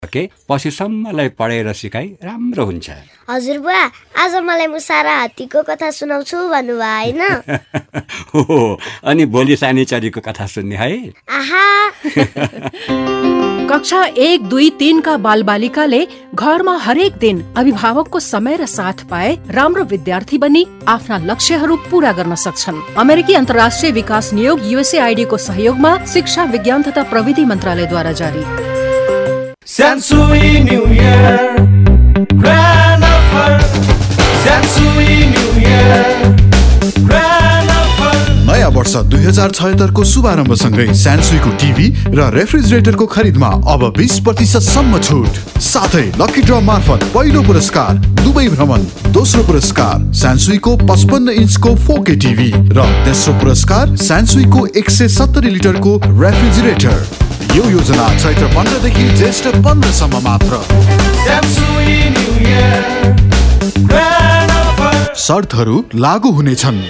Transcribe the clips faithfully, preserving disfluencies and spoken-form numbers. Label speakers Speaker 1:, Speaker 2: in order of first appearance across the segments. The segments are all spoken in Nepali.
Speaker 1: के पछिसम्मलाई पढेर सिकाइ राम्रो हुन्छ।
Speaker 2: हजुर बुवा, आज मलाई मुसारा हात्तीको कथा सुनाउँछु भन्नुभयो हैन?
Speaker 1: हो, अनि भोलि सानी चरीको कथा सुन्ने है।
Speaker 2: आहा।
Speaker 3: कक्षा एक दुई तीन का बाल बालिकाले घरमा हरेक दिन अभिभावकको समय र साथ पाए राम्रो विद्यार्थी बनी आफ्ना लक्ष्यहरू पूरा गर्न सक्छन्। अमेरिकी अन्तर्राष्ट्रिय विकास नियोग युएसएआईडी को सहयोगमा शिक्षा विज्ञान तथा प्रविधि मन्त्रालयद्वारा जारी।
Speaker 4: Sansui New Year, grand offer. Sansui New Year, grand offer.
Speaker 5: नयाँ वर्ष दुई हजार छयत्तर को शुभारम्भसँगै स्यानसुईको टिभी र रेफ्रिजरेटरको खरिदमा अब बीस प्रतिशत सम्म छुट, साथै लकी ड्र मार्फत पहिलो पुरस्कार दुबई भ्रमण, दोस्रो पुरस्कार स्यानसुईको पचपन्न इन्चको फोर के टिभी र तेस्रो पुरस्कार स्यानसुईको एक सय सत्तरी लिटरको रेफ्रिजरेटर। यो योजना चैत्र पन्ध्रदेखि ज्येष्ठ पन्ध्रसम्म मात्र। शर्तहरू लागू हुनेछन्।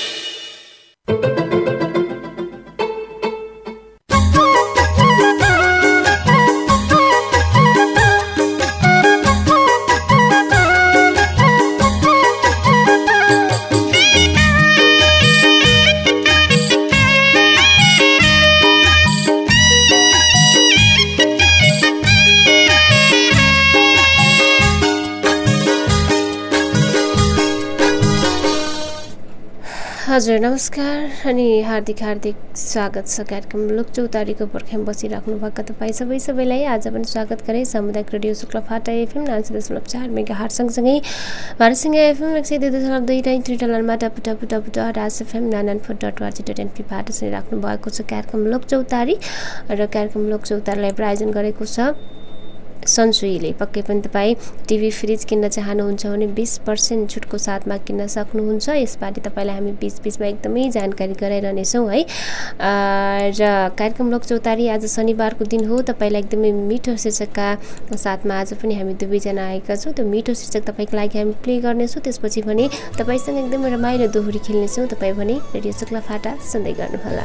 Speaker 6: हजुर नमस्कार अनि हार्दिक हार्दिक स्वागत छ कार्यक्रम लोकचौतारीको पर्खाइमा बसिराख्नु भएको तपाईँ सबै सबैलाई आज पनि स्वागत गरे। सामुदायिक रेडियो शुक्लाफाटा एफएम नाइन्टी दशमलव चार मेगा हार्ट सँगसँगै भारतसँग एफएम एक सय दुई दशमलव दुई र त्रिटलनमा टप टप टप डट आस एफएम नाइन फोर डट वाजी डट एनपीबाट सुनिराख्नु भएको छ कार्यक्रम लोकचौतारी र कार्यक्रम लोकचौतारीलाई प्रायोजन गरेको छ सनसुईले। पक्कै पनि तपाईँ टिभी फ्रिज किन्न चाहनुहुन्छ भने बीस पर्सेन्ट छुटको साथमा किन्न सक्नुहुन्छ। यसपालि तपाईँलाई हामी बिच बिचमा एकदमै जानकारी गराइरहनेछौँ है। र कार्यक्रम लोकचौतारी आज शनिबारको दिन हो। तपाईँलाई एकदमै मिठो शीर्षकका साथमा आज पनि हामी दुवैजना आएका छौँ। त्यो मिठो शीर्षक तपाईँको लागि हामी प्ले गर्नेछौँ। त्यसपछि भने तपाईँसँग एकदमै रमाइलो दोहोरी खेल्नेछौँ। तपाईँ भने रेडियो शुक्लाफाटा सुन्दै गर्नुहोला।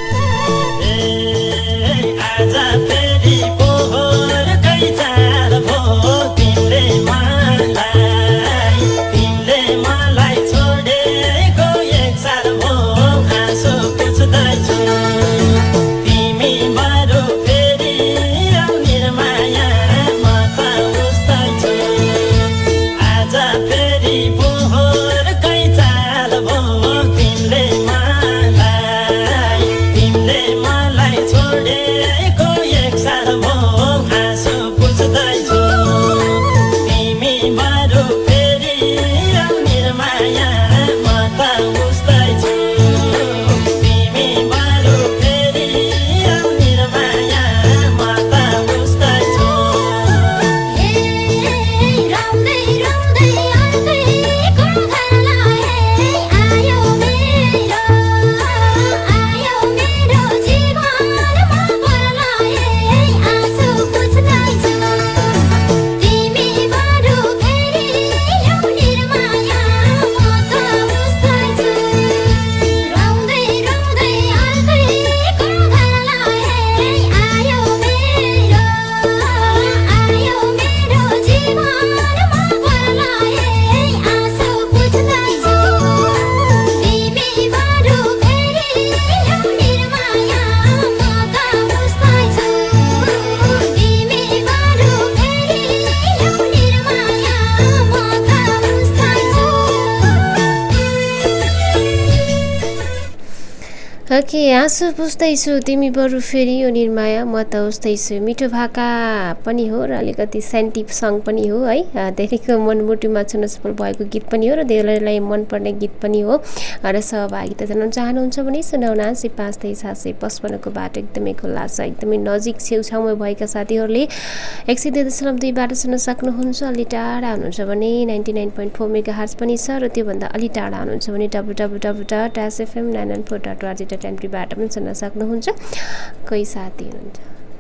Speaker 6: ओके आँसु पुस्दैछु तिमी बरु फेरि यो निर्माया म त उस्तैछु। मिठो भाका पनि हो र अलिकति सेन्टिभ सङ पनि हो है। धेरैको मनमुटुमा छुन सफल भएको गीत पनि हो र धेरैलाई मनपर्ने गीत पनि हो। र सहभागिता जनाउन चाहनुहुन्छ भने सुनाउन आसी पाँच तेइस सात सय पचपन्नको बाटो एकदमै खुल्ला छ। एकदमै नजिक छेउछाउमा भएका साथीहरूले एक सय दुई दशमलव दुईबाट सुन्न सक्नुहुन्छ। अलि टाढा हुनुहुन्छ भने ninety nine point four megahertz पनि छ र त्योभन्दा अलि टाढा हुनुहुन्छ भने W W W dot SFM nine nine four dot वाजी डट एनपीबाट पनि सुन्न सक्नुहुन्छ। कोही साथी हुनुहुन्छ।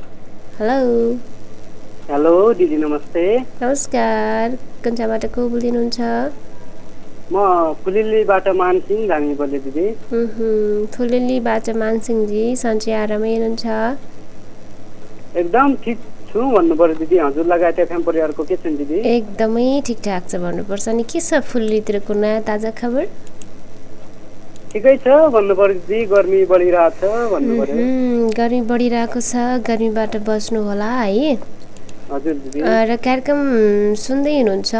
Speaker 6: हेलो
Speaker 7: हेलो दिदी नमस्ते।
Speaker 6: नमस्कार, कुन ठाउँबाट को बोलिनुहुन्छ?
Speaker 7: म फुलेलीबाट मानसिंह धामी बोले दिदी।
Speaker 6: हम्म फुलेलीबाट मानसिंह जी, सन्चै आरामै हुनुहुन्छ?
Speaker 7: एकदम ठीक छु भन्नु पर्यो दिदी। हजुर लगायत एफएम परिवारको के छ दिदी?
Speaker 6: एकदमै ठिकठाक छ भन्नुपर्छ। अनि के छ फुल्लीतिरको नयाँ ताजा खबर?
Speaker 7: ठिकै छ भन्नु पर्यो दिदी। गर्मी बढिरहेको छ भन्नु पर्यो।
Speaker 6: गर्मी बढिरहेको छ, गर्मीबाट बच्नु होला है।
Speaker 7: हजुर दिदी।
Speaker 6: र कार्यक्रम सुन्दै हुनुहुन्छ?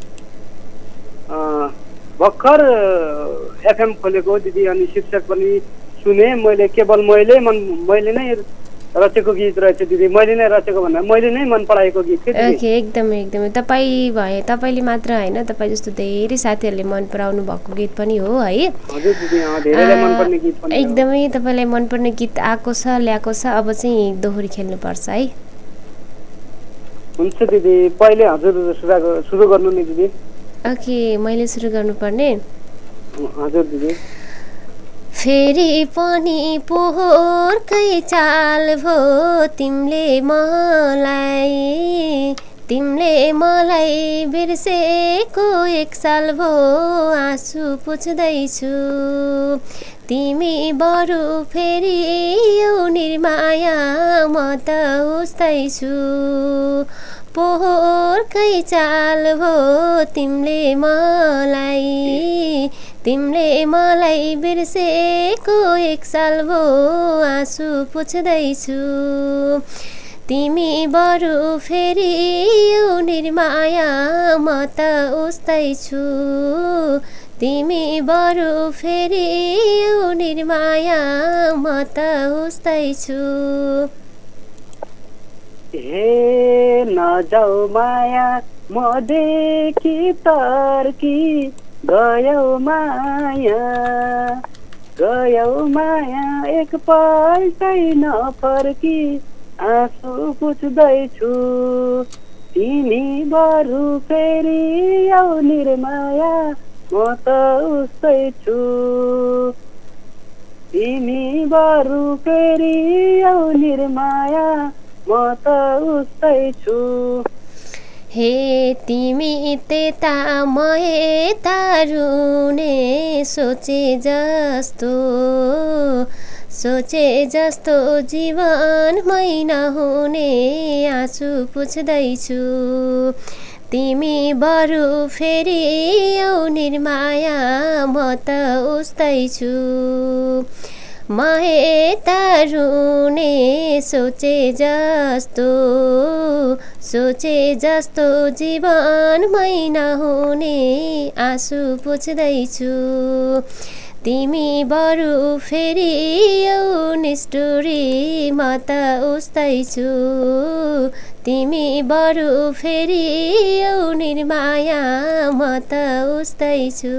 Speaker 7: भर्खर एफएम खोलेको दिदी, अनि शीर्षक पनि सुने मैले। केवल मैले मन मैले नै रचेको गीत रहेछ दिदी। मैले नै रचेको भन्दा मैले नै मन पराएको गीत के दिदी?
Speaker 6: ओके, एकदमै एकदमै तपाईँ भए तपाईँले मात्र होइन, तपाईँ जस्तो धेरै साथीहरूले मन पराउनु भएको गीत पनि हो है।
Speaker 7: हजुर दिदी, धेरैलाई मनपर्ने गीत पनि हो।
Speaker 6: एकदमै तपाईँलाई मनपर्ने गीत आएको छ, ल्याएको छ। अब चाहिँ दोहोरी खेल्नुपर्छ है।
Speaker 7: हुन्छ दिदी, पहिले हजुर सुरु गर्नु नि दिदी।
Speaker 6: ओके, मैले सुरु गर्नुपर्ने?
Speaker 7: हजुर दिदी।
Speaker 6: फेरि पनि पोहोरकै चाल भो तिमीले मलाई, तिमीले मलाई बिर्सेको एक साल भो आँसु पुछ्दैछु। तिमी बरु फेरि यो निर्माया म त उस्तै छु। पोहोरकै चाल भो तिमीले मलाई, तिमीले मलाई बिर्सेको एक साल भो आँसु पुछ्दैछु। तिमी बरु फेरि यो निर्माया म त उस्तै छु। तिमी बरु फेरि यो निर्माया म त उस्तै छु।
Speaker 7: हे नजाऊ माया मदेखि तर्की, गयौ माया गयौ माया एकपल्टै नफर्की आँसु पुछ्दैछु। तिमी बरु फेरि आऊ निर्माया म त उस्तै छु। तिमी बरु फेरि आऊ निर्माया म त उस्तै छु।
Speaker 6: हे तिमी त्यता म यता रुने, सोचे जस्तो सोचे जस्तो जीवनमै नहुने आँसु पुछ्दैछु। तिमी बरु फेरि आऊ निर्माया म त उस्तै छु। म यता रुने, सोचे जस्तो सोचे जस्तो जीवनमै नहुने आँसु पुछ्दैछु। तिमी बरु फेरि यो निष्ठुरी म त उस्तै छु। तिमी बरु फेरि यो निर्माया म त उस्तै छु।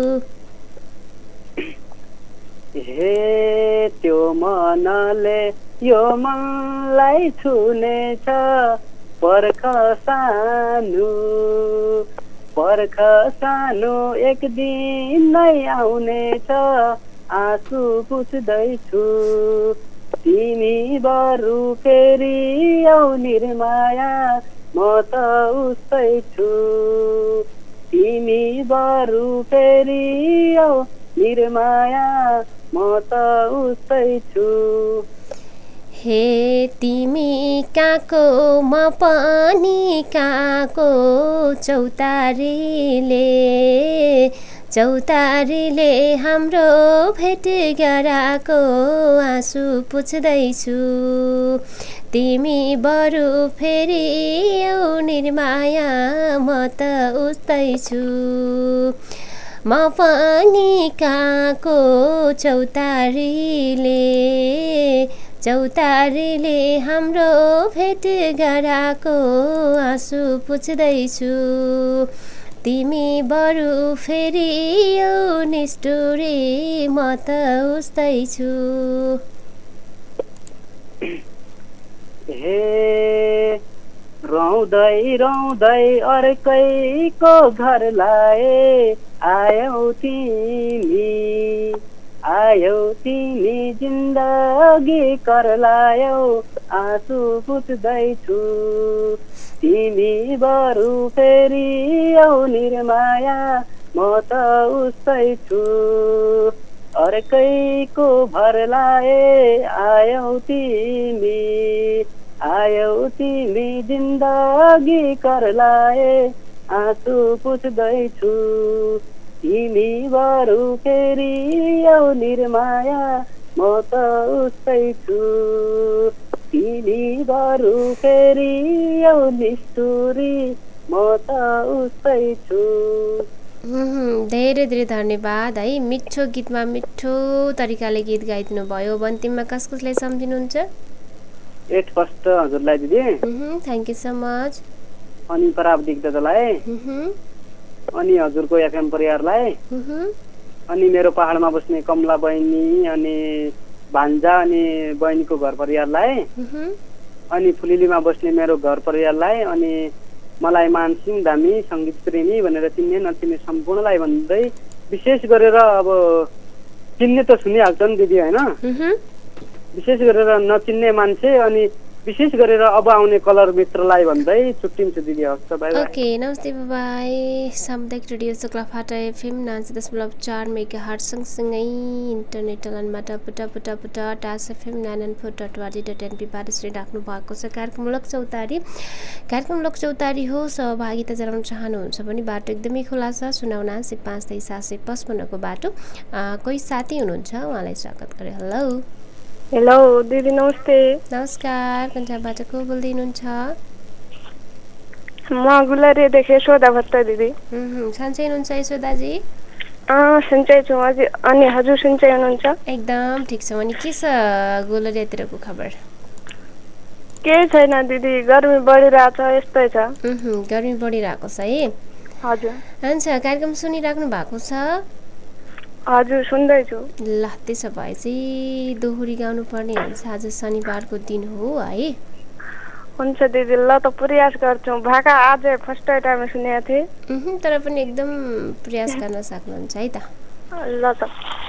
Speaker 7: हे त्यो मनले यो मनलाई छुनेछ, पर्ख सानो पर्ख सानो एक दिन नै आउनेछ आँसु पुछ्दैछु। तिमी बरु फेरि आऊ निर्माया म त उस्तै छु। तिमी बरु फेरि आऊ निर्माया म त उस्तै छु।
Speaker 6: हे तिमी कहाँको म पनि कहाँको, चौतारीले चौतारीले हाम्रो भेट गराएको आँसु पुछ्दैछु। तिमी बरु फेरि आऊ निर्माया म त उस्तै छु। म पनि कहाँको चौतारीले चौतारीले हाम्रो भेट गराएको आँसु पुछ्दैछु। तिमी बरु फेरि यो निष्ठुरी म त उस्तै छु।
Speaker 7: हे रौँदै रौँदै अर्कैको घर लाए, आयौ तिमी आयौ तिमी जिन्दगी कर लायौ आँसु पुछ्दैछु। तिमी बरु फेरि आऊ निर्माया म त उस्तै छु। अर्कैको भर लाए, आयौ तिमी आयौ तिमी जिन्दगी करलाए आँसु पुछ्दैछु तिमी बरु फेरि आऊ निर्माया म त उस्तै छु तिमी बरु फेरि आऊ निष्ठुरी म त उस्तै छु।
Speaker 6: धेरै धेरै धन्यवाद है। मिठो गीतमा मिठो तरिकाले गीत गाइदिनु भयो। अन्तिममा कस कसलाई सम्झिनुहुन्छ?
Speaker 7: एट फर्स्ट हजुरलाई दिदी,
Speaker 6: थ्याङ्क यू सो मच।
Speaker 7: अनि प्राविधिक दादालाई, अनि हजुरको एफएम परिवारलाई, अनि मेरो पहाडमा बस्ने कमला बहिनी, अनि भान्जा अनि बहिनीको घर परिवारलाई, अनि फुलिलीमा बस्ने मेरो घर परिवारलाई, अनि मलाई मानसिंह धामी सङ्गीत प्रेमी भनेर चिन्ने नचिन्ने सम्पूर्णलाई भन्दै विशेष गरेर अब चिन्ने त सुनिहाल्छन् दिदी होइन, विशेष गरेर नचिन्ने मान्छे अनि विशेष गरेर अब आउने कलर मित्रलाई भन्दै छुट्टिन्छु दिदी। हस् बाई बाई।
Speaker 6: ओके नमस्ते बाई। सामुदायिक रेडियो चक्लाफाटा एफएम नाइन्टी दशमलव चार मेगा हर्ज सँगसँगै इन्टरनेट लाइनमा टप टप टप टप टास FM nine nine four dot वाडी डट एनपीबाट सुनिराख्नु भएको छ कार्यक्रम लोक चौतारी। कार्यक्रम लोक चौतारी हो, सहभागिता जनाउन चाहनुहुन्छ भने बाटो एकदमै खुला छ। सुनाउना सय पाँच तेइस सात सय पचपन्नको बाटो। कोही साथी हुनुहुन्छ, उहाँलाई स्वागत गरे। हेलो
Speaker 8: हेलो दिदी नमस्ते।
Speaker 6: नमस्कार, कन्टाबाट को बोल्दै हुनुहुन्छ?
Speaker 8: म गुलरीदेखि यशोदा भट्ट दिदी।
Speaker 6: सन्चै हुनुहुन्छ यशोदाजी?
Speaker 8: अँ सन्चै छु हजुर। अनि हजुर सन्चै हुनुहुन्छ?
Speaker 6: एकदम ठिक छ। अनि के छ गुलरीतिरको खबर?
Speaker 8: केही छैन दिदी, गर्मी बढिरहेछ, यस्तै छ।
Speaker 6: गर्मी बढिरहेको छ है?
Speaker 8: हजुर।
Speaker 6: हुन्छ, कार्यक्रम सुनिराख्नु भएको छ?
Speaker 8: हजुर सुन्दैछु।
Speaker 6: ल त्यसो भए चाहिँ दोहोरी गाउनु पर्ने हुन्छ। आज शनिबारको दिन हो है?
Speaker 8: हुन्छ दिदी, ल त प्रयास गर्छौँ। भाका आज फर्स्ट टाइम सुनेको थिएँ,
Speaker 6: तर पनि एकदम प्रयास गर्न सक्नुहुन्छ है त?
Speaker 8: ल त।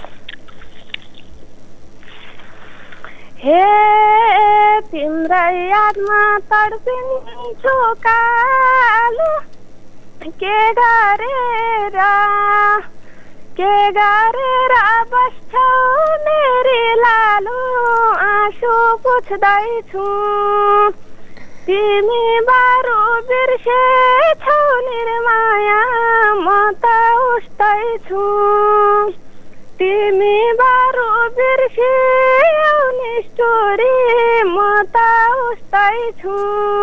Speaker 8: हे तिम्रै यादमा तडपिन्छु कालो, के गरेर के गरेर बस्छौ मेरी लालो, आँसु पुछ्दैछु तिमी बारो बिर्सेछौ निर्माया म त उस्तै छु तिमी बारो बिर्सेछौ निष्ठुरी म त उस्तै छु।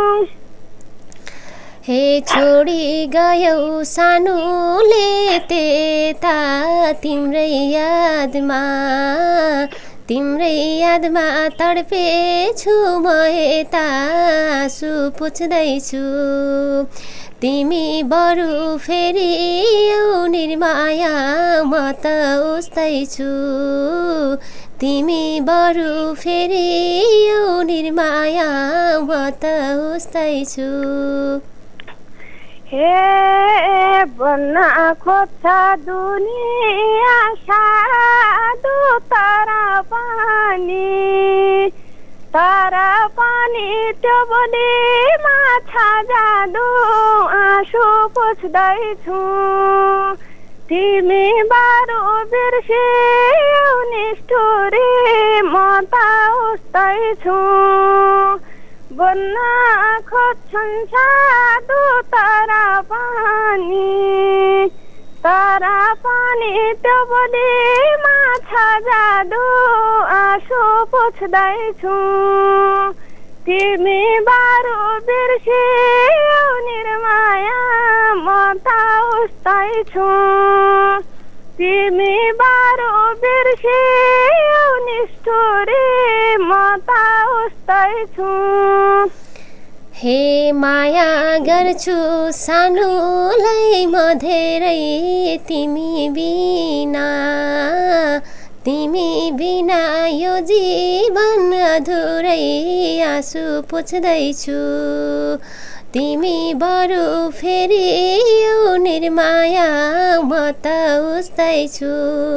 Speaker 6: हे छोडी गयौ सानोले त्यता तिम्रै यादमा तिम्रै यादमा तडपेछु म यता आँसु पुछ्दैछु तिमी बरु फेरि आऊ निर्माया म त उस्तै छु तिमी बरु फेरि आऊ निर्माया म त उस्तै छु।
Speaker 8: हे बन्न खोज्छ दुनिया साधु तर पनि तर पनि त्यो बोलीमा छ जादु आँसु पुछ्दैछु तिमी बारो बिर्स्यौ निष्ठुरी म त उस्तै छु बन्न खोज्छन् साधु तर पनि तर पनि त्यो बोलीमा छ जादु आँसु पुछ्दैछु तिमी बारो बिर्स्यौ निर्माया म त उस्तै छु तिमी बारो बिर्स्यौ निष्ठुरी म त उस्तै छु।
Speaker 6: हे माया गर्छु सानोलाई म धेरै तिमी बिना तिमी बिना यो जीवन अधुरै आँसु पुछ्दैछु तिमी बरु फेरि आऊ निर्माया म त उस्तै छु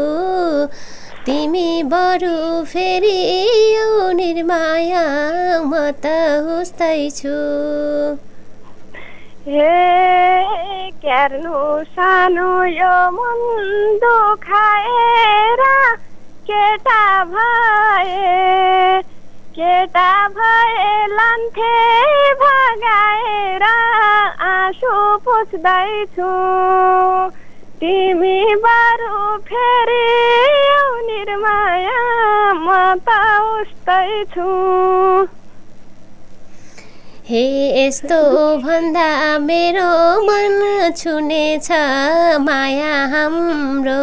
Speaker 6: तिमी बरु फेरि आऊ निर्माया म त उस्तै छु।
Speaker 8: हे क्यार्नु सानो यो मन दुखाएर केटा भए केटा भए लान्थे भगाएर आँसु पुछ्दैछु तिमी बरु फेरि निर्माया म त उस्तै छु
Speaker 6: हे यस्तो भन्दा मेरो मन छुनेछ माया हाम्रो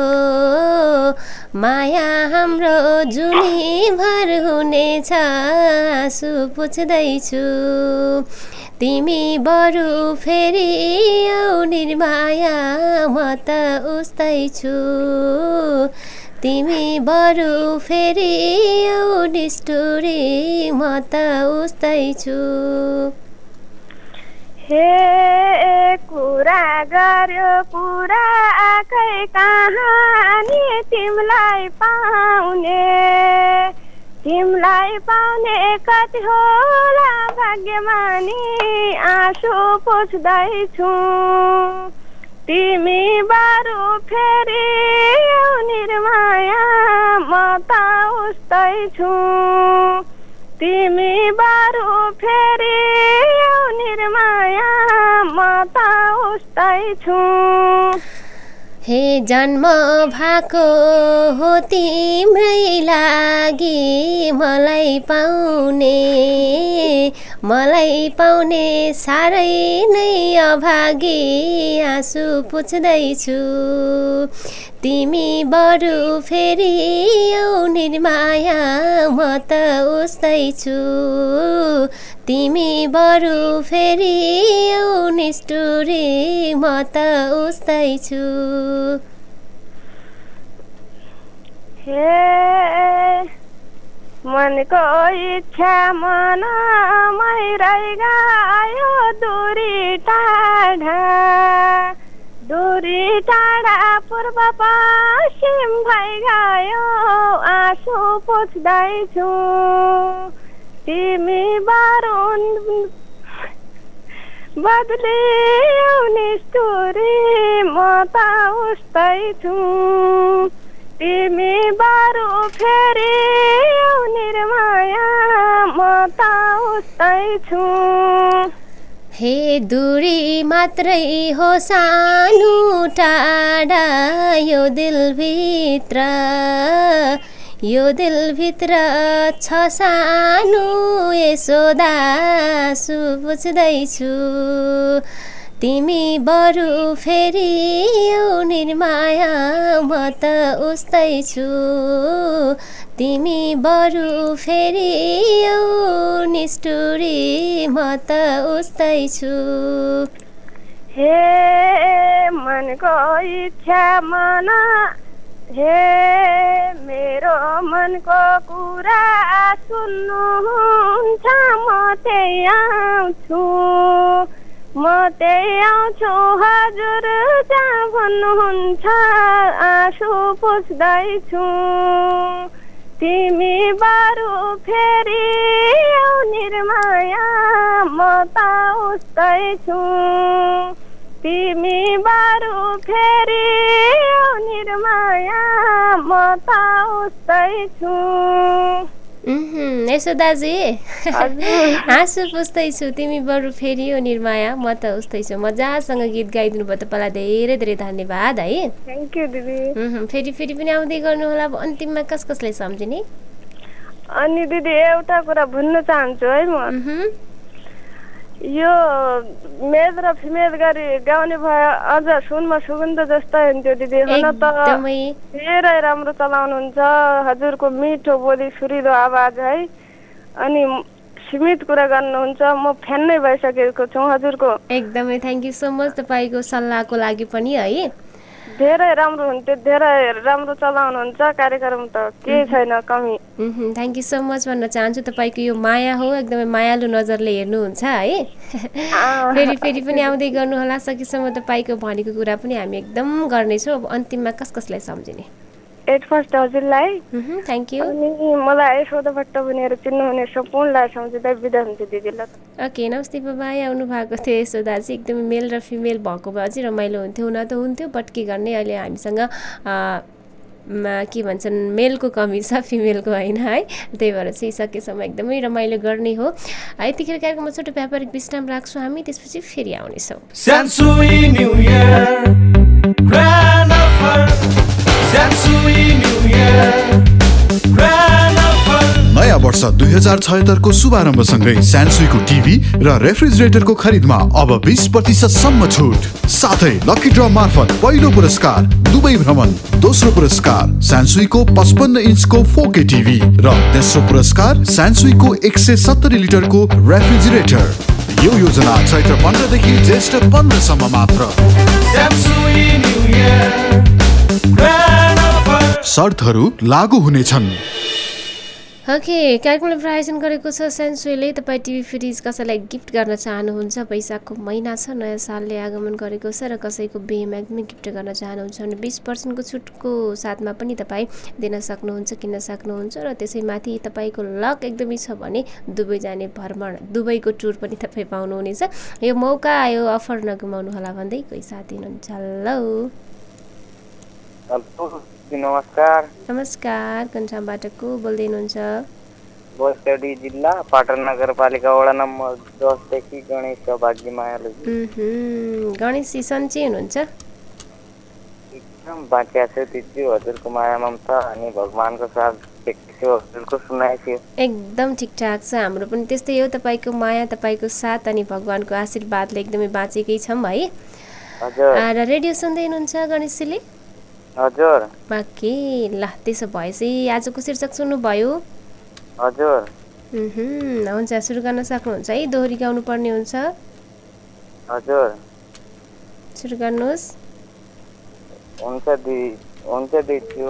Speaker 6: माया हाम्रो जुनीभर हुनेछ आँसु पुछ्दैछु तिमी बरु फेरि आऊ निर्माया म त उस्तै छु तिमी बरु फेरि आऊ निष्ठुरी म त उस्तै छु
Speaker 8: हे कुरा गर्यो पुरा आकै कहानी तिमीलाई पाउने तिमीलाई पाउने कति होला भाग्यमानी आँसु पुछ्दैछु तिमी बरु फेरि निर्माया म त उस्तै छु तिमी बरु फेरि निर्माया म त उस्तै छु
Speaker 6: हे जन्म भएको हो तिम्रै लागि मलाई पाउने मलाई पाउने साह्रै नै अभागी आँसु पुछ्दैछु तिमी बरु फेरि आऊ निर्माया म त उस्तै छु तिमी बरु फेरि आऊ निष्ठुरी म त उस्तै छु
Speaker 8: हे मनको इच्छा मनमा रहि गयो दूरी टाढा दूरी टाढा पूर्व पश्चिम भइ गयो आँसु पुछ्दैछु तिमी बरु बदलियौ निष्ठुरी म त उस्तै छु तिमी बरु फेरि निर्माया म त उस्तै छु
Speaker 6: हे दूरी मात्रै हो सानो टाढा यो दिलभित्र यो दिलभित्र छ सानो यशोदा आँसु पुछ्दैछु तिमी बरु फेरि आऊ निर्माया म त उस्तै छु तिमी बरु फेरि आऊ निष्ठुरी म त उस्तै छु
Speaker 8: हे मनको इच्छा मन हे मेरो मनको कुरा सुन्नुहुन्छ म त्यही आउँछु म त्यही आउँछु हजुर जहाँ भन्नुहुन्छ आँसु पुछ्दैछु तिमी बरु फेरि निर्माया म त उस्तै छु तिमी बरु फेरि निर्माया म त उस्तै छु
Speaker 6: यशोदाजी हाँसु पुछ्दैछु तिमी बरु फेरि हो निर्माया म त उस्तै छु मजासँग गीत गाइदिनु भयो तपाईँलाई धेरै धेरै धन्यवाद है
Speaker 8: थ्याङ्क यू दिदी
Speaker 6: फेरि फेरि पनि आउँदै गर्नु होला अब अन्तिममा कस कसलाई सम्झिने
Speaker 8: अनि दिदी एउटा कुरा भन्न चाहन्छु है म यो मेल र फिमेल गरी गाउने भए अझ सुनमा सुगन्ध जस्तै हुन्थ्यो दिदी हुन त धेरै राम्रो चलाउनुहुन्छ हजुरको मिठो बोली सुरिलो आवाज है अनि सीमित कुरा गर्नुहुन्छ म फ्यान नै भइसकेको छु हजुरको
Speaker 6: एकदमै थ्याङ्क यू सो मच तपाईँको सल्लाहको लागि पनि है
Speaker 8: धेरै राम्रो हुन्थ्यो धेरै राम्रो चलाउनुहुन्छ कार्यक्रम त केही छैन कमी
Speaker 6: थ्याङ्क यू सो मच भन्न चाहन्छु तपाईँको यो माया हो एकदमै मायालु नजरले हेर्नुहुन्छ है फेरि फेरि पनि आउँदै गर्नुहोला सकेसम्म तपाईँको भनेको कुरा पनि हामी एकदम गर्नेछौँ अब अन्तिममा कस कसलाई सम्झिने
Speaker 8: एट फर्स्ट हजुरलाई
Speaker 6: थ्याङ्क यू
Speaker 8: अनि मलाई यशोदा भट्ट भनेर चिन्नुहुने सम्पूर्णलाई सम्झिँदै बिदा हुन्छ दिदीलाई
Speaker 6: ओके नमस्ते बाबाई आउनु भएको थियो यशोदा चाहिँ एकदमै मेल र फिमेल भएको भए अझै रमाइलो हुन्थ्यो हुन त हुन्थ्यो बट के गर्ने अहिले हामीसँग के भन्छन् मेलको कमी छ फिमेलको होइन है त्यही भएर चाहिँ सकेसम्म एकदमै रमाइलो गर्ने हो यतिखेर कार्यक्रममा छोटो व्यापारिक विश्राम राख्छौँ हामी त्यसपछि फेरि आउनेछौँ
Speaker 4: Sansui New Year Grand offer Sansui New Year Grand offer
Speaker 5: नयाँ वर्ष दुई हजार छयत्तरको शुभारम्भसँगै स्यानसुईको टिभी र रेफ्रिजरेटरको खरिदमा अब बीस प्रतिशतसम्म छुट साथै लकी ड्र मार्फत पहिलो पुरस्कार दुबई भ्रमण दोस्रो पुरस्कार स्यानसुईको पचपन्न इन्चको फोर के टिभी र तेस्रो पुरस्कार स्यानसुईको एक सय सत्तरी लिटरको रेफ्रिजरेटर यो योजना चैत्र पन्ध्रदेखि ज्येष्ठ पन्ध्रसम्म मात्र
Speaker 4: Sansui New Year Grand offer
Speaker 5: शर्तहरू लागू हुनेछन्
Speaker 6: ओके कार्यक्रमले प्रायोजन गरेको छ सेन्सुईले तपाईँ टिभी फ्रिज कसैलाई गिफ्ट गर्न चाहनुहुन्छ वैशाखको महिना छ नयाँ सालले आगमन गरेको छ र कसैको बिहेमा एकदमै गिफ्ट गर्न चाहनुहुन्छ भने बिस पर्सेन्टको छुटको साथमा पनि तपाईँ दिन सक्नुहुन्छ किन्न सक्नुहुन्छ र त्यसैमाथि तपाईँको लक एकदमै छ भने दुबई जाने भ्रमण दुबईको टुर पनि तपाईँ पाउनुहुनेछ यो मौका यो अफर नगुमाउनु होला भन्दै कोही साथी हुनुहुन्छ हेलो
Speaker 9: नमस्कार
Speaker 6: नमस्कार कन्ठामबाट को बोल्दै हुनुहुन्छ
Speaker 9: बोस्टडी जिल्ला पाटन नगरपालिका वडा नम्बर दसदेखि गणेश सौभाग्य मायालु
Speaker 6: गणेश सन्चै हुनुहुन्छ
Speaker 9: एकदम बाँचिया छु दिदी हजुरको माया ममता अनि भगवानको साथ देख्छु हजुरको सुनाइ थियो
Speaker 6: एकदम ठिकठाक छ हाम्रो पनि त्यस्तै हो तपाईँको माया तपाईँको साथ अनि भगवानको आशीर्वादले एकदमै बाँचेकै छौँ है
Speaker 9: हजुर
Speaker 6: र रेडियो सुन्दै हुनुहुन्छ गणेशजीले
Speaker 9: हजुर
Speaker 6: बाँकी ल त्यसो भएपछि आजको शीर्षक सुन्नुभयो
Speaker 9: हजुर
Speaker 6: हुन्छ सुरु गर्न सक्नुहुन्छ है दोहोरी गाउनु पर्ने हुन्छ
Speaker 9: हजुर
Speaker 6: सुरु गर्नुहोस्
Speaker 9: हुन्छ दिदी हुन्छ दिदी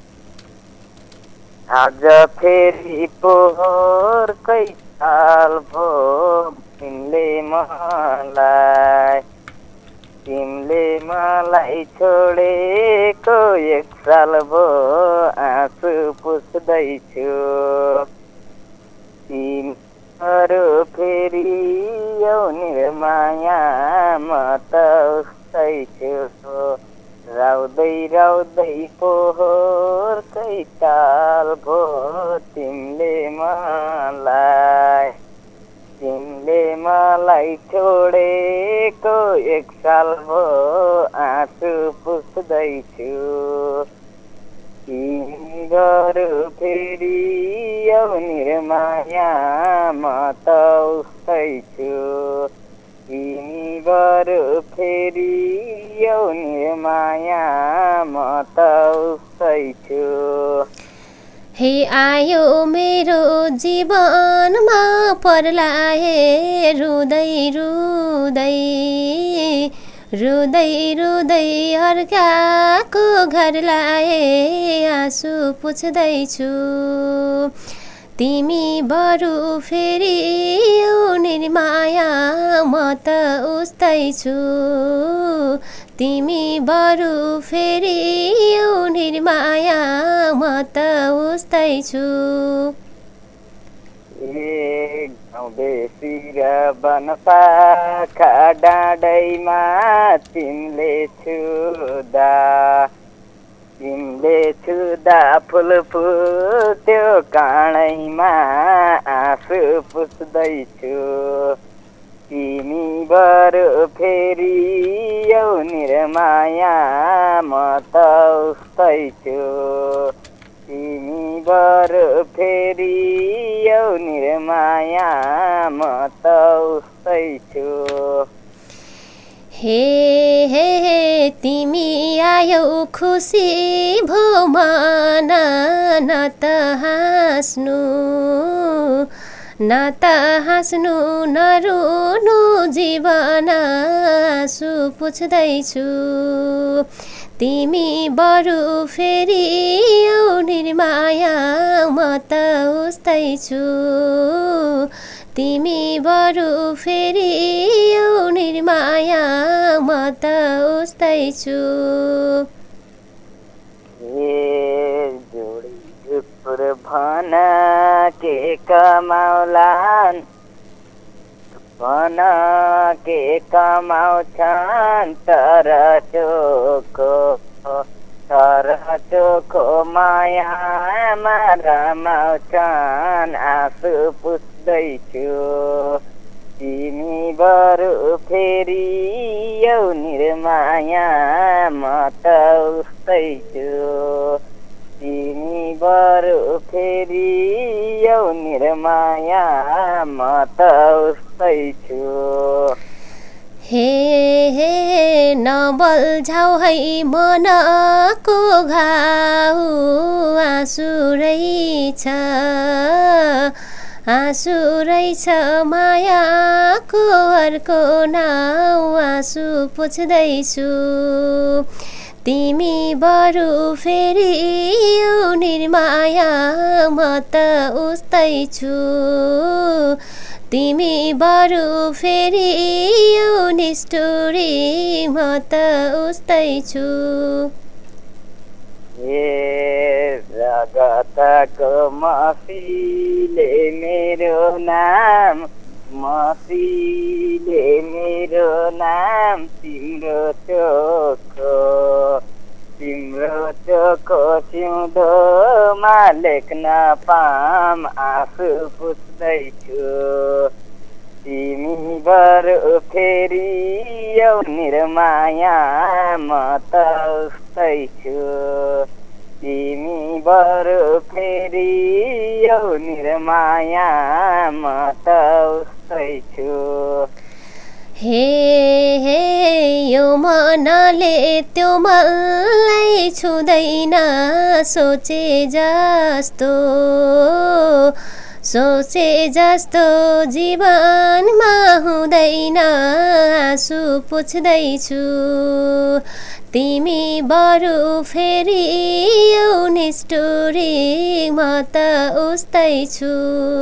Speaker 9: आज फेरि पोहोरकै साल भो तिमीले मलाई तिमीले मलाई छोडेको एक साल भो आँसु पुस्दैछु तिमीहरू फेरि आउने माया म त उस्तै छु राउदै राउदै पोहोरकै ताल भो तिमीले मलाई तिमीले मलाई छोडेको एक साल भो आँसु पुस्दैछु तिमीहरू फेरि आउने माया म त उस्तै छु तिमीहरू फेरि आउने माया म त उस्तै छु
Speaker 6: हे आयो मेरो जीवनमा पर्लाए रुदै रुदै रुदै रुदै अर्काको घर लाए आँसु पुछ्दैछु तिमी बरु फेरि आउने माया म त उस्तै छु तिमी बरु फेरि आउने माया म त उस्तै छु
Speaker 9: ए गाउँ बेसी र बनपाखा डाँडैमा तिमीले छुदा तिमीले छुदा फुल फुल्थ्यो काँडैमा आँसु पुस्दैछु तिमी बरु फेरि आउने माया म त उस्तै छु तिमी बरु फेरि आउने माया म त उस्तै छु
Speaker 6: हे हे हे तिमी आयौ खुसी भो मन न त हाँस्नु न त हाँस्नु नरुनु जीवन आँसु पुछ्दैछु तिमी बरु फेरि आउने माया म त उस्तै छु तिमी बरु फेरि आउने माया म त उस्तै छु
Speaker 9: भन के कमाउलान् भन के कमाउँछन् तर चोखो तर चोखो मायामा रमाउँछन् आँसु पुस्दैछु तिमी बरु फेरि यौ निर्माया म त उस्तै छु तिमी बरु फेरि यौ निर्माया म त उस्तै छु
Speaker 6: हे हे नबल्झाउ है मनको घाउ आँसु रहेछ आँसु रहेछ मायाको अर्को नाउ आँसु पुछ्दैछु तिमी बरु फेरि यौ निर्माया म त उस्तै छु तिमी बरु फेरि यौ निष्ठुरी म त उस्तै छु
Speaker 9: ए रगतको मसीले मेरो नाम मसीले मेरो नाम तिम्रो चोखो तिम्रो चोखो सिउँदोमा लेख्न पाम आँसु पुस्दैछु तिमी बरु फेरि यौ निर्माया म त उस्तै छु तिमी बरु फेरि यौ निर्माया म त उस्तै छु
Speaker 6: हे हे यो मनले त्यो मलाई छुँदैन सोचे जस्तो सोचे जस्तो जीवनमा हुँदैन आँसु पुछ्दैछु तिमी बरु फेरि यौ निष्ठुरी म त उस्तै छु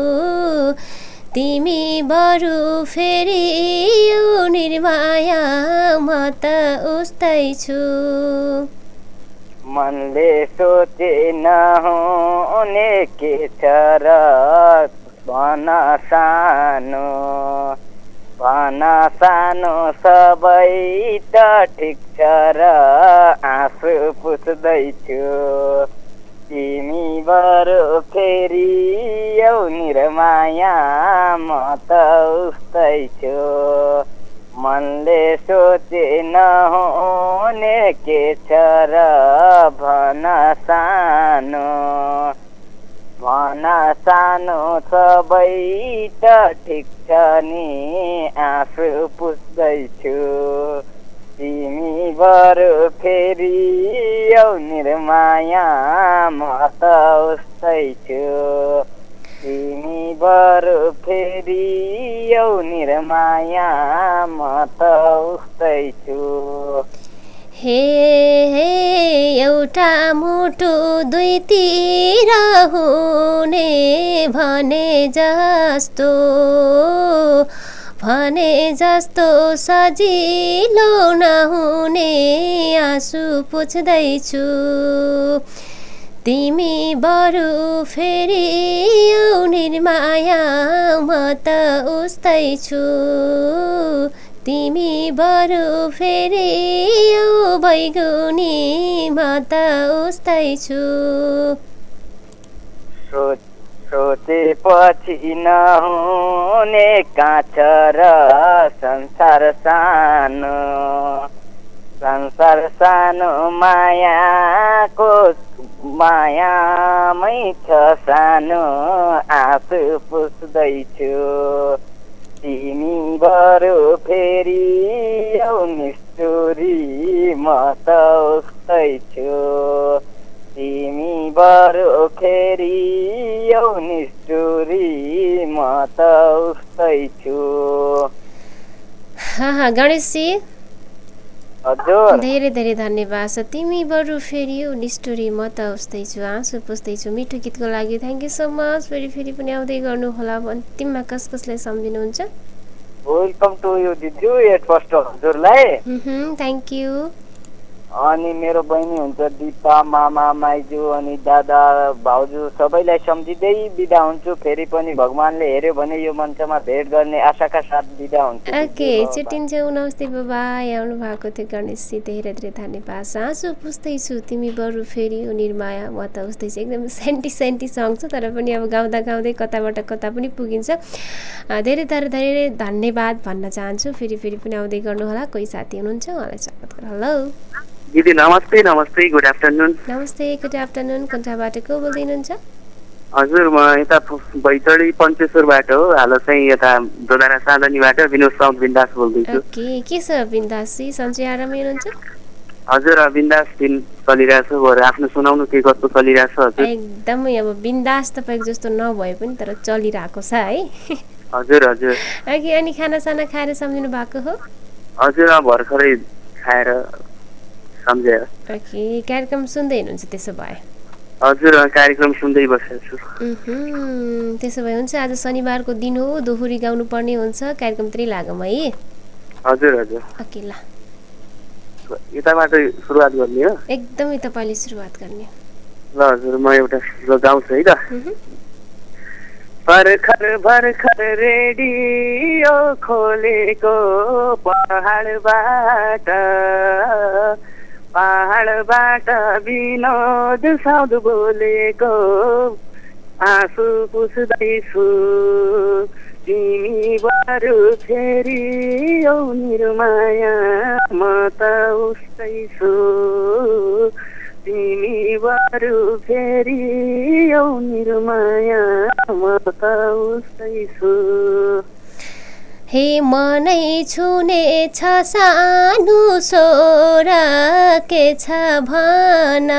Speaker 6: तिमी बरु फेरि यौ निर्माया म त उस्तै छु
Speaker 9: मनले सोचे नहुने के छ र भन सानो भन सानो सबै त ठिक छ र आँसु पुस्दैछु तिमी बरु फेरि यौ निर्माया म त उस्तै छु मनले सोचे नहुने के छ र भन सानो भन सानो सबै त ठिक छ नि आँसु पुस्दैछु तिमी बरु फेरि यौ निर्माया म त उस्तै छु तिमी बरु फेरि यौ निर्माया म त उस्तै छु
Speaker 6: हे हे एउटा मुटु दुईतिर हुने भने जस्तो भने जस्तो सजिलो नहुने आँसु पुछ्दैछु तिमी बरु फेरि यौ निर्माया म त उस्तै छु तिमी बरु फेरि यौ बैगुनी म त उस्तै छु
Speaker 9: सोचेपछि नहुने काछ र संसार सानो संसार सानो मायाको मायामै छ सानो आँसु पुस्दैछु तिमी बरु फेरि यौ निष्ठुरी म त उस्तै छु तिमी बरु फेरि यौ निष्ठुरी म त उस्तै छु
Speaker 6: गणेशजी
Speaker 9: हजुर
Speaker 6: धेरै धेरै धन्यवाद छ तिमी बरु फेरि यौ निष्ठुरी म त उस्तै छु आँसु पुस्दैछु मिठो गीतको लागि थ्याङ्क यू सो मच फेरि फेरि पनि आउँदै गर्नुहोला अन्तिममा कस कसलाई सम्झिनुहुन्छ
Speaker 9: वेलकम टु यु दिदी एट फर्स्ट हजुरलाई
Speaker 6: थ्याङ्क यू
Speaker 9: अनि मेरो बहिनी हुन्छ दिपा, मामा, माइजू अनि दादा, भाउजू सबैलाई सम्झिँदै बिदा हुन्छु। फेरि पनि भगवानले हेर्यो भने यो मञ्चमा भेट गर्ने आशाका साथ बिदा हुन्छु।
Speaker 6: ओके, छुट्टिन्छौँ। नमस्ते बाबाई। आउनु भएको थियो गणेशजी, धेरै धेरै धन्यवाद। साँचो पुस्दैछु तिमी बरु फेरि ओ निर्माया म त उस्तै छु। एकदम सेन्टी सेन्टी सङ छ, तर पनि अब गाउँदा गाउँदै कताबाट कता पनि पुगिन्छ। धेरै धेरै धेरै धन्यवाद भन्न चाहन्छु। फेरि फेरि पनि आउँदै गर्नुहोला। कोही साथी हुनुहुन्छ उहाँलाई स्वागत गरौँ। हेलो
Speaker 10: दिदी, नमस्ते। नमस्ते, गुड आफ्टरनुन।
Speaker 6: नमस्ते, गुड आफ्टरनुन। कताबाट को बोल्दै हुनुहुन्छ?
Speaker 10: हजुर, म यता बैतडी पञ्चेश्वरबाट हो। हाल चाहिँ यता दोधारा साधनीबाट विनोद साउथ बिन्दास बोल्दैछु।
Speaker 6: ओके, के छ बिन्दासजी? सन्चै आरामै हुनुहुन्छ?
Speaker 10: हजुर, बिन्दास दिन चलिरहेछ। बरु आफ्नो सुनाउनु के कस्तो चलिरहेछ? हजुर,
Speaker 6: एकदमै अब बिन्दास तपाईँको जस्तो नभए पनि तर चलिरहेको छ है।
Speaker 10: हजुर हजुर।
Speaker 6: ओके, अनि खानासाना खाएर सम्झिनु भएको हो?
Speaker 10: हजुर, भर्खरै खाएर सम्झेर।
Speaker 6: ओके, कार्यक्रम सुन्दै हुनुहुन्छ त्यसो भए?
Speaker 10: हजुर, कार्यक्रम सुन्दै बसेको छु।
Speaker 6: त्यसो भए हुन्छ, आज शनिबारको दिन हो, दोहोरी गाउनु पर्ने हुन्छ, कार्यक्रमतिरै लागौँ है।
Speaker 10: हजुर हजुर।
Speaker 6: ओके, ल
Speaker 10: यताबाट सुरुवात गर्ने हो?
Speaker 6: एकदमै तपाईँले सुरुवात गर्ने।
Speaker 10: ल हजुर, म एउटा गाउँछु है त। भर्खर भर्खर रेडियो खोलेको पहाडबाट, पहाडबाट विनोद साउद बोलेको, आँसु पुस्दैछु तिमी बरु फेरि औ निर्माया म त उस्तै छु, तिमी बरु फेरि औ निर्माया म त उस्तै छु।
Speaker 6: हे मनै छुने छ सानो स्वर के छ भन,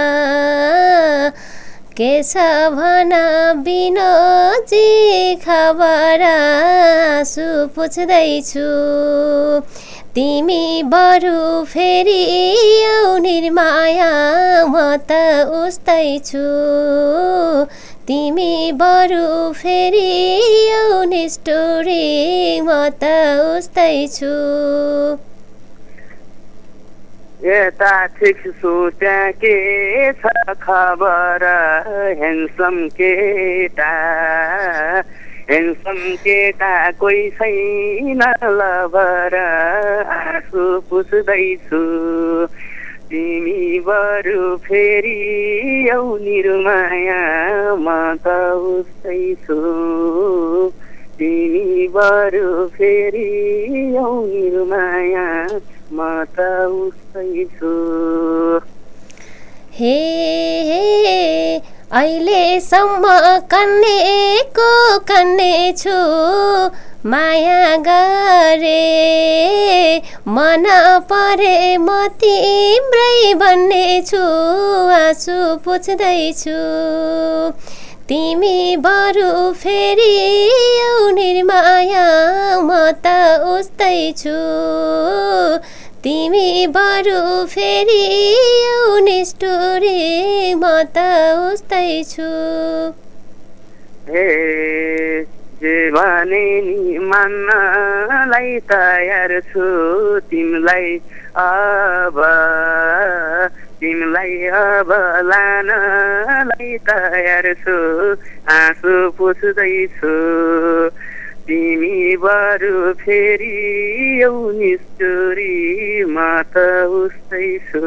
Speaker 6: के छ भन विनोदजी खबर, आँसु पुछ्दैछु तिमी बरु फेरि औ निर्माया म त उस्तै छु, तिमी बरु फेरि औ निष्ठुरी म त उस्तै छु।
Speaker 10: यता ठिक छु त्यहाँ के छ खबर, ह्यान्डसम केटा ह्यान्डसम केटा कोही छैन लभर, आँसु पुस्दैछु तिमी बरु फेरि औ निर्माया म त उस्तै छु, तिमी बरु फेरि औ निर्माया म त उस्तै छु।
Speaker 6: हे हे अहिलेसम्म कन्नेको कन्ने छु, माया गरे मन परे म तिम्रै बन्ने छु, आँसु पुछ्दैछु तिमी बरु फेरि औ निर्माया म त उस्तै छु, तिमी बरु फेरि औ निष्ठुरी म त उस्तै छु।
Speaker 10: हे जे भने नि मान्नलाई तयार छु, तिमीलाई अब तिमीलाई अब लानलाई तयार छु, आँसु पुछ्दैछु तिमी बरु फेरि औ निष्ठुरी म त उस्तै छु।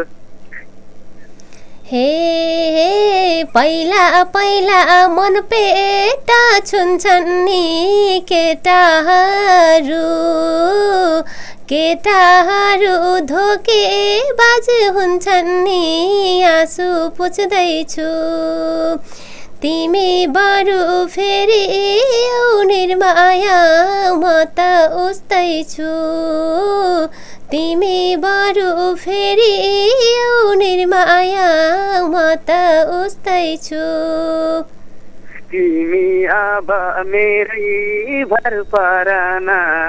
Speaker 6: हे हे पहिला पहिला मन पेट छुन्छन् नि केटाहरू, केटाहरू धोकेबाज हुन्छन् नि, आँसु पुछ्दैछु तिमी बरु फेरि औ निर्माया म त उस्तै छु, तिमी बरु फेरि औ निर्माया म त उस्तै छु।
Speaker 10: तिमी अब मेरै भर परन,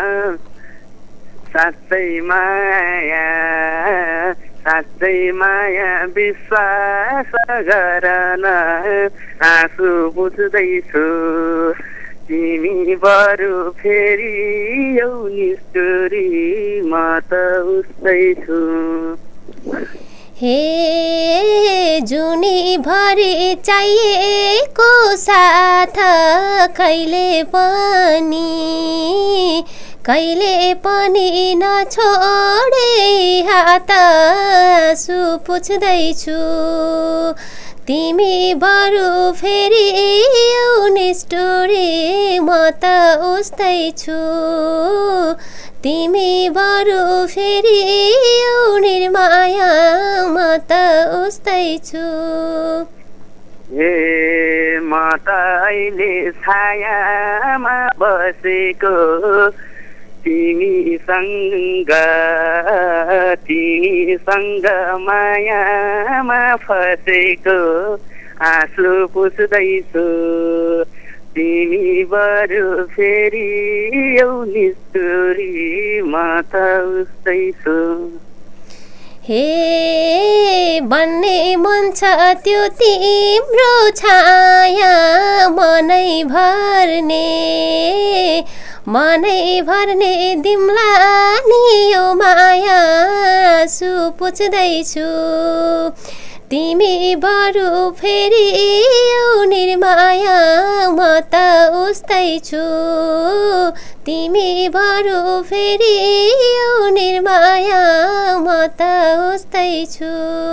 Speaker 10: साँच्चै माया साँच्चै माया विश्वास गरन, आँसु पुछ्दैछु तिमी बरु फेरि औ निष्ठुरी म त उस्तै छु।
Speaker 6: हे जुनी भरि चाहिएको साथ कहिले पनि कहिले पनि नछोडे हात सुपुछ्दैछु तिमी बरु फेरि आउने स्टोरी म त उस्तै छु तिमी बरु फेरि आउने माया म त उस्तै छु
Speaker 10: ए म त अहिले छायामा बसेको तिमीसँग तिमीसँग मायामा फसेको आँसु पुस्दैछु तिमी बरु फेरि आउने स्टोरी म त उस्तै छु
Speaker 6: हे बन्ने मन छ त्यो तिम्रो छाया मनै भर्ने मनै भर्ने दिम्ला नि यो माया सुपुछ्दैछु तिमी बरु फेरि आउने माया म त उस्तै छु तिमी बरु फेरि आउने माया म त उस्तै छु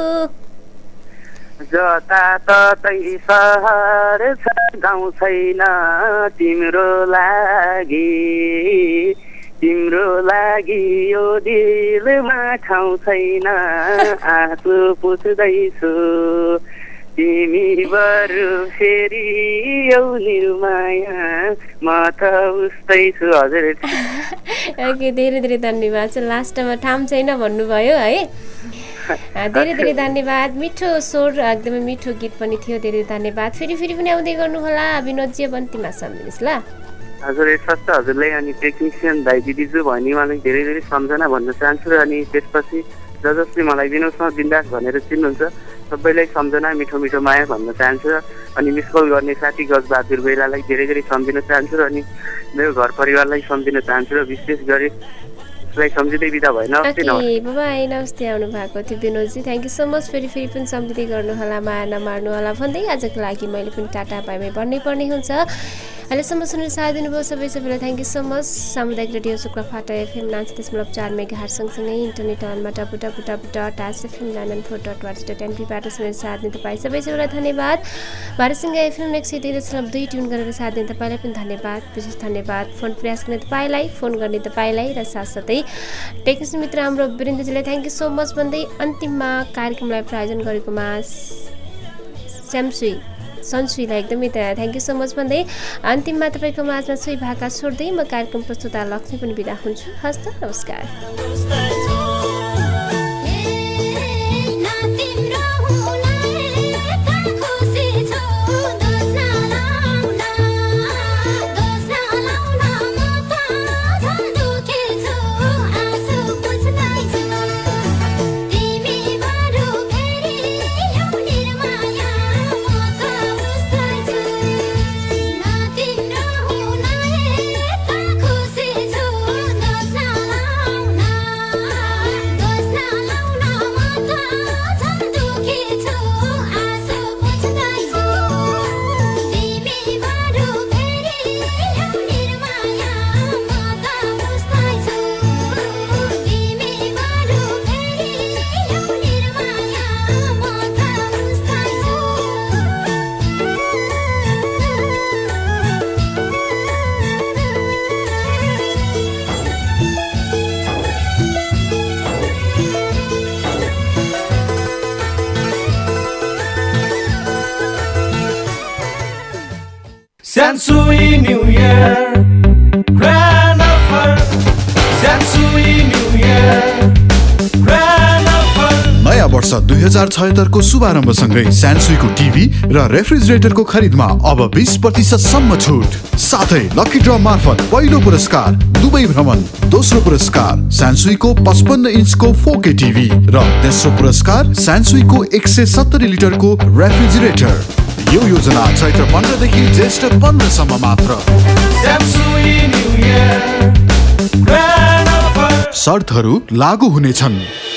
Speaker 10: जताततै सहर छ गाउँ छैन तिम्रो लागि तिम्रो लागि यो दिलमा ठाउँ छैन आँसु पुस्दैछु तिमी बरु फेरि आउने माया म त उस्तै छु हजुर
Speaker 6: ओके धेरै धेरै धन्यवाद छ लास्टमा ठाउँ छैन भन्नुभयो है धेरै धेरै धन्यवाद मिठो स्वर एकदमै मिठो गीत पनि थियो धेरै धन्यवाद फेरि फेरि पनि आउँदै गर्नुहोला विनोदजी अन्तिममा सम्झिनुहोस् ल
Speaker 10: हजुर यसर्थ हजुरलाई अनि टेक्निसियन दाइ दिदीजु भनी मलाई धेरै धेरै सम्झना भन्न चाहन्छु र अनि त्यसपछि ज जसले मलाई विनोदसँग बिन्दास भनेर चिन्नुहुन्छ सबैलाई सम्झना मिठो मिठो माया भन्न चाहन्छु र अनि मिस कल गर्ने साथी गजबहादुर बेलालाई धेरै धेरै सम्झिन चाहन्छु र अनि मेरो घर परिवारलाई सम्झिन चाहन्छु र विशेष गरी सम्झिँदै बिदा भएन
Speaker 6: बाबाई नमस्ते आउनु भएको थियो विनोदजी थ्याङ्क यू सो मच फेरि फेरि पनि सम्झिँदै गर्नुहोला माया नमार्नु होला भन्दै आजको लागि मैले पनि टाटा बाई बाई भन्नै पर्ने हुन्छ अहिलेसम्म सुनेर साथ दिनुभयो सबै सबैलाई थ्याङ्क यू सो मच सामुदायिक रेडियो शुक्रफाटा एफएम नाइन्टी दशमलव चार मेगा हर्ज सँगसँगै इन्टरनेट अनमा W W W dot SFM nine four dot वाट्स डट एनपीबाट सुनेर साथ दिनु तपाईँ सबै सबैलाई धन्यवाद भारतसँग एफएम एक सय दुई दशमलव दुई ट्युन गरेर साथ दिनु तपाईँलाई पनि धन्यवाद विशेष धन्यवाद फोन प्रयास गर्ने तपाईँलाई फोन गर्ने तपाईँलाई र साथसाथै टेक्निसियन मित्र हाम्रो वीरेन्द्रजीलाई थ्याङ्क यू सो मच भन्दै अन्तिममा कार्यक्रमलाई प्रायोजन गरेकोमा स्यामसुई सन्सुईलाई एकदमै थ्याङ्क यू सो मच भन्दै अन्तिममा तपाईँको माझमा सोही भाका छोड्दै म कार्यक्रम प्रस्तुता लक्ष्मी पनि बिदा हुन्छु हस्त नमस्कार
Speaker 4: Sansui New Year, grand offer. Sansui New Year, grand offer.
Speaker 5: नयाँ वर्ष दुई हजार छयत्तरको शुभारम्भसँगै स्यामसुईको टिभी र रेफ्रिजरेटरको खरिदमा अब बीस प्रतिशतसम्म छुट साथै लकी ड्र मार्फत पहिलो पुरस्कार दुबई भ्रमण दोस्रो पुरस्कार स्यामसुईको पचपन्न इन्चको फोर के टिभी र तेस्रो पुरस्कार स्यामसुईको एक सय सत्तरी लिटरको रेफ्रिजरेटर यो योजना चैत्र पन्ध्रदेखि ज्येष्ठ पन्ध्रसम्म मात्र
Speaker 4: शर्तहरू लागू हुनेछन्।